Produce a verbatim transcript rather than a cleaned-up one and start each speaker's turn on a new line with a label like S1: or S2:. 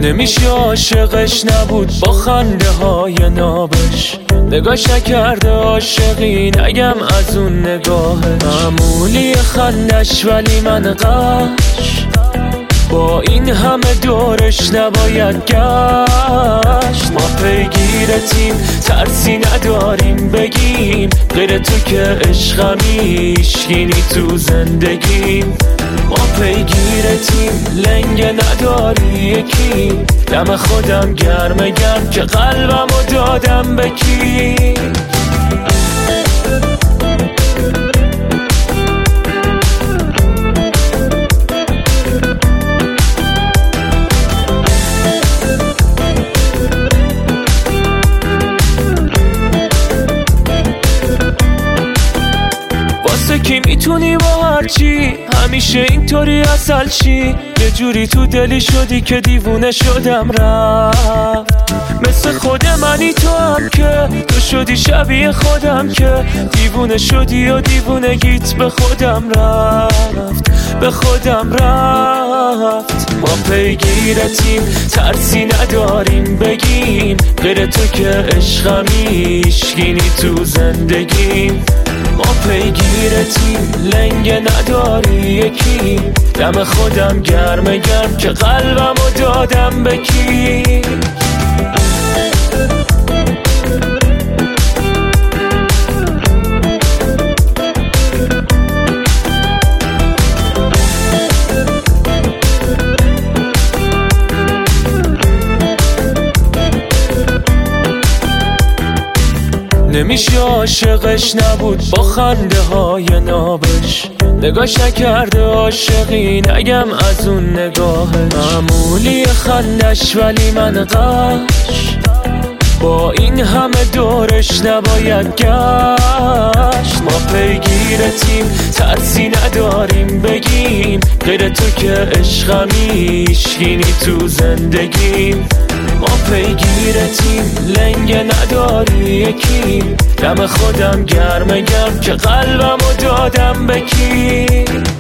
S1: نمیشه عاشقش نبود با خنده های نابش، نگاش نکرده عاشقی نگم از اون نگاه معمولی خندش، ولی من قش با این همه دورش نباید گشت. ما پیگیرتیم ترسی نداریم بگیم، غیر تو که عشقمی هیچکی تو زندگیم. ما پیگیرتیم لنگ نداری یکی، دم خودم گرم گرم که قلبمو دادم به کی. واسه کی میتونی با هرچی همیشه اینطوری اصل چی؟ یه جوری تو دلی شدی که دیوونه شدم رفت. مثل خود منی تو هم که تو شدی شبیه خودم که دیوونه شدی و دیوونگیت به خودم رفت، به خودم رفت. ما پیگیرتیم ترسی نداریم بگیم، غیر تو که عشقمی هیچکی تو زندگیم. ما پیگیرتیم لنگ نداری یکی، دم خودم گرم گرم که قلبمو دادم به کی. نمیشه عاشقش نبود با خنده های نابش، نگاش نکرده عاشقی نگم از اون نگاه معمولی خندش، ولی من قش با این همه دورش نباید گشت. ما پیگیرتیم ترسی نداریم بگیم، غیر تو که عشقمی هیچکی تو زندگیم. ما پیگیرتیم لنگ نداری یکی، دم خودم گرم گرم که قلبمو دادم به کی.